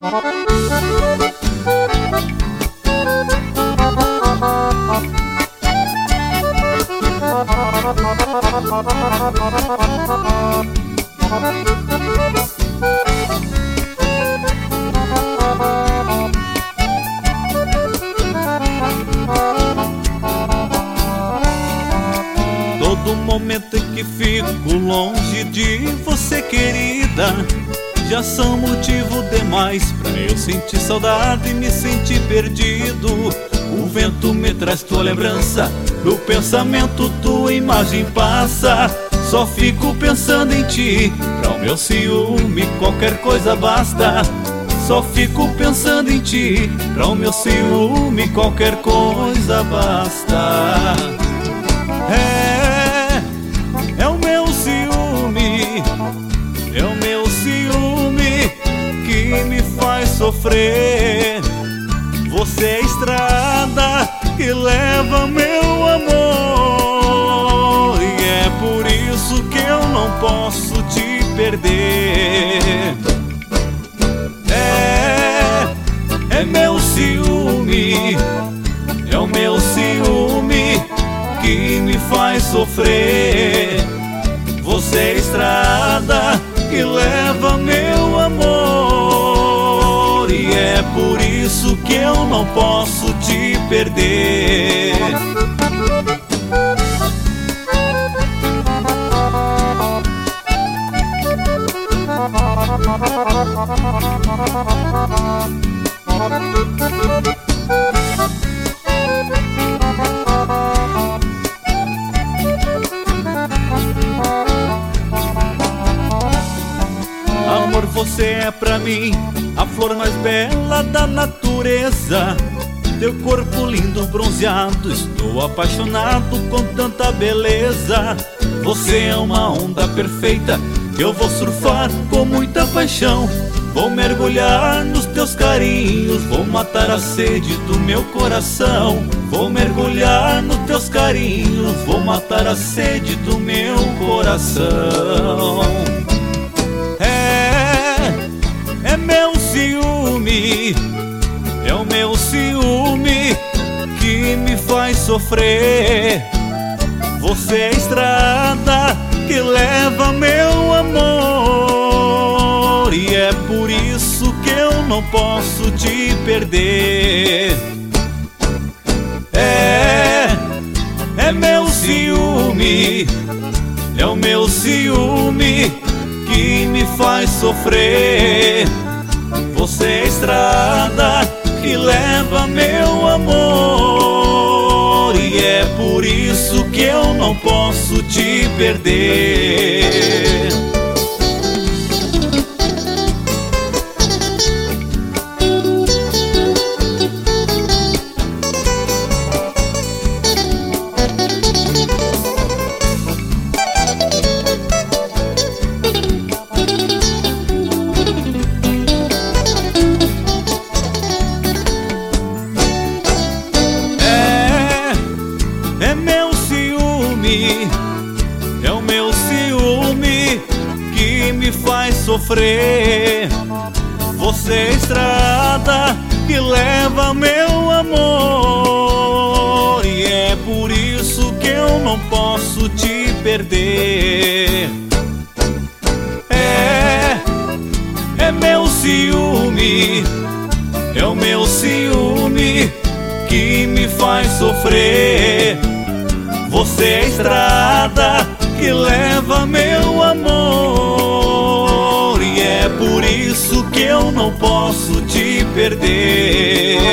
Todo momento em que fico longe de você, querida, já são motivo demais pra eu sentir saudade e me sentir perdido. O vento me traz tua lembrança, no pensamento tua imagem passa. Só fico pensando em ti, pra o meu ciúme qualquer coisa basta. Só fico pensando em ti, pra o meu ciúme qualquer coisa basta. É o meu ciúme, é o meu ciúme que me faz sofrer. Você é a estrada que leva meu amor, e é por isso que eu não posso te perder. É meu ciúme, é o meu ciúme que me faz sofrer. Você é a estrada que leva meu amor, e é por isso que eu não posso te perder. Amor, você é pra mim a flor mais bela da natureza. Teu corpo lindo, bronzeado, estou apaixonado com tanta beleza. Você é uma onda perfeita, eu vou surfar com muita paixão. Vou mergulhar nos teus carinhos, vou matar a sede do meu coração. Vou mergulhar nos teus carinhos, vou matar a sede do meu coração. É meu ciúme, é o meu ciúme que me faz sofrer. Você é a estrada que leva meu amor, e é por isso que eu não posso te perder. É meu ciúme, é o meu ciúme que me faz sofrer. Você é a estrada que leva meu amor, e é por isso que eu não posso te perder. É meu ciúme, é o meu ciúme que me faz sofrer. Você é a estrada que leva meu amor, e é por isso que eu não posso te perder. É meu ciúme, é o meu ciúme que me faz sofrer. Você é a estrada que leva meu amor, e é por isso que eu não posso te perder.